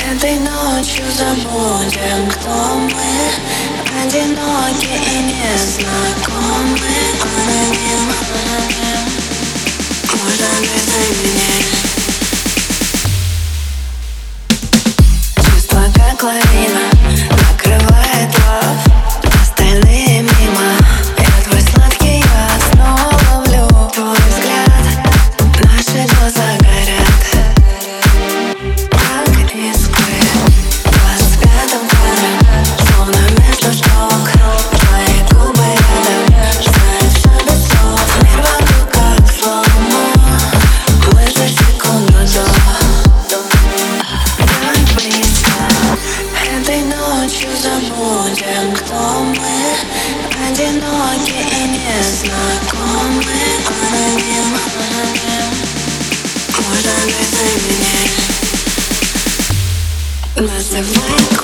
Этой ночью забудем, кто мы. Одиноки и незнакомы. Аноним, можно без имени. Чувство как лавина накрывает лав. Остальные мимо. Я твой сладкий яд снова ловлю. Твой взгляд, наши глаза горят как искры под светом фары. Словно между строк твои губы рядом. Знаю все без слов. Мир вокруг как сломо. Мы за секунду до так близко. Этой ночью забудем, кто мы. Одиноки и незнакомы. Аноним, можно без имени. Называй